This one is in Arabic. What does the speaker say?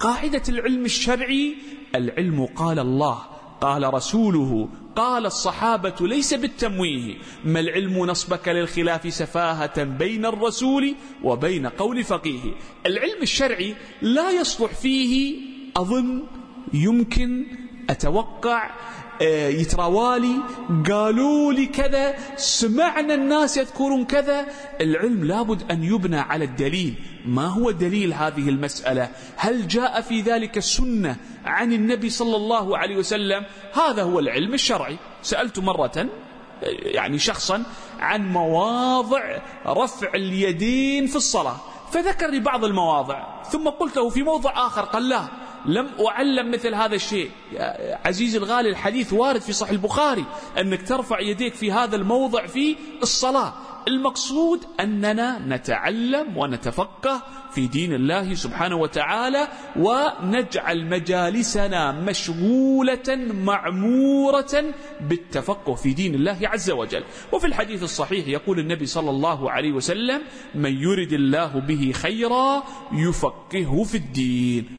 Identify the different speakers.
Speaker 1: قاعدة العلم الشرعي: العلم قال الله، قال رسوله، قال الصحابة، ليس بالتمويه. ما العلم نصبك للخلاف سفاهة بين الرسول وبين قول فقيه. العلم الشرعي لا يصلح فيه أظن، يمكن، أتوقع، يتراوالي، قالوا لي كذا، سمعنا الناس يذكرون كذا. العلم لابد أن يبنى على الدليل. ما هو دليل هذه المسألة؟ هل جاء في ذلك السنة عن النبي صلى الله عليه وسلم؟ هذا هو العلم الشرعي. سألت مرة شخصا عن مواضع رفع اليدين في الصلاة، فذكر لي بعض المواضع، ثم قلت له في موضع آخر، قال لا، لم أعلم مثل هذا الشيء. يا عزيزي الغالي، الحديث وارد في صحيح البخاري أنك ترفع يديك في هذا الموضع في الصلاة. المقصود أننا نتعلم ونتفقه في دين الله سبحانه وتعالى، ونجعل مجالسنا مشغولة معمورة بالتفقه في دين الله عز وجل. وفي الحديث الصحيح يقول النبي صلى الله عليه وسلم: من يرد الله به خيرا يفقهه في الدين.